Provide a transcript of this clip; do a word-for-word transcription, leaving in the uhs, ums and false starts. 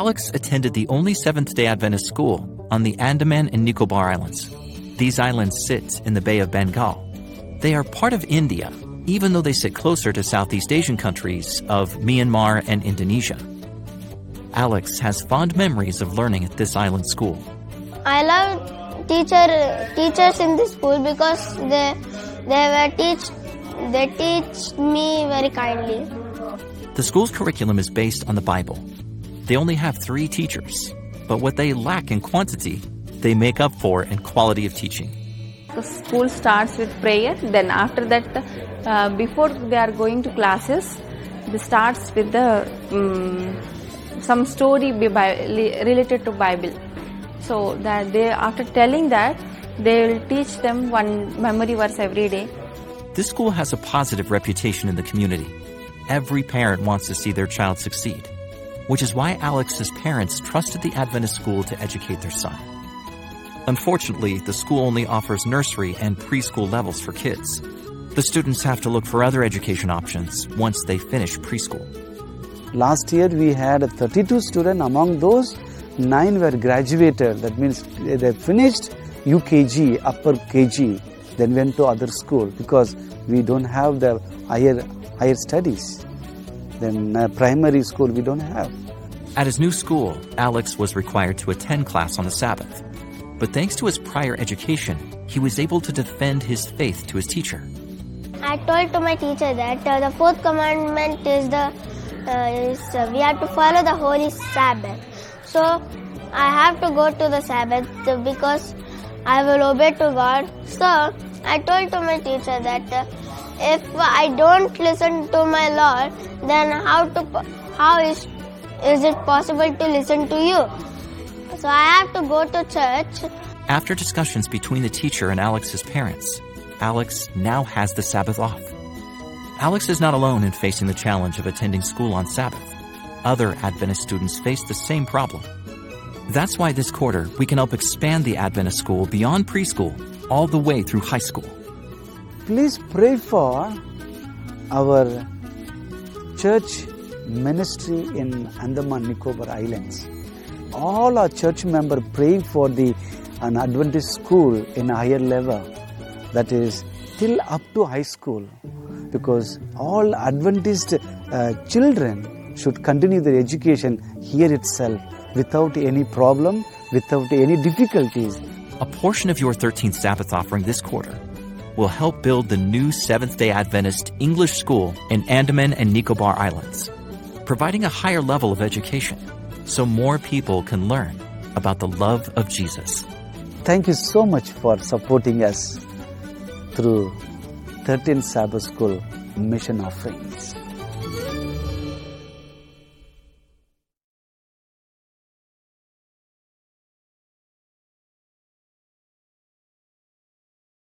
Alex attended the only Seventh-day Adventist school on the Andaman and Nicobar Islands. These islands sit in the Bay of Bengal. They are part of India, even though they sit closer to Southeast Asian countries of Myanmar and Indonesia. Alex has fond memories of learning at this island school. I love teacher teachers in this school because they they were teach they teach me very kindly. The school's curriculum is based on the Bible. They only have three teachers, but what they lack in quantity, they make up for in quality of teaching. The school starts with prayer. Then after that, uh, before they are going to classes, they starts with the um, some story related to Bible. So that they, after telling that, they will teach them one memory verse every day. This school has a positive reputation in the community. Every parent wants to see their child succeed, which is why Alex's parents trusted the Adventist school to educate their son. Unfortunately, the school only offers nursery and preschool levels for kids. The students have to look for other education options once they finish preschool. Last year we had thirty-two students. Among those, nine were graduated. That means they finished U K G, upper K G, then went to other school because we don't have the higher higher studies. Then uh, primary school we don't have. At his new school, Alex was required to attend class on the Sabbath. But thanks to his prior education, he was able to defend his faith to his teacher. I told to my teacher that uh, the fourth commandment is the uh, is uh, we have to follow the holy Sabbath. So I have to go to the Sabbath because I will obey to God. So I told to my teacher that uh, if I don't listen to my Lord, then how to how is is it possible to listen to you? So I have to go to church. After discussions between the teacher and Alex's parents, Alex now has the Sabbath off. Alex is not alone in facing the challenge of attending school on Sabbath. Other Adventist students face the same problem. That's why this quarter we can help expand the Adventist school beyond preschool all the way through high school. Please pray for our church ministry in Andaman Nicobar Islands. All our church members pray for the an Adventist school in a higher level, that is till up to high school, because all Adventist uh, children should continue their education here itself without any problem, without any difficulties. A portion of your thirteenth Sabbath offering this quarter will help build the new Seventh-day Adventist English school in Andaman and Nicobar Islands, providing a higher level of education so more people can learn about the love of Jesus. Thank you so much for supporting us through thirteenth Sabbath School mission offerings.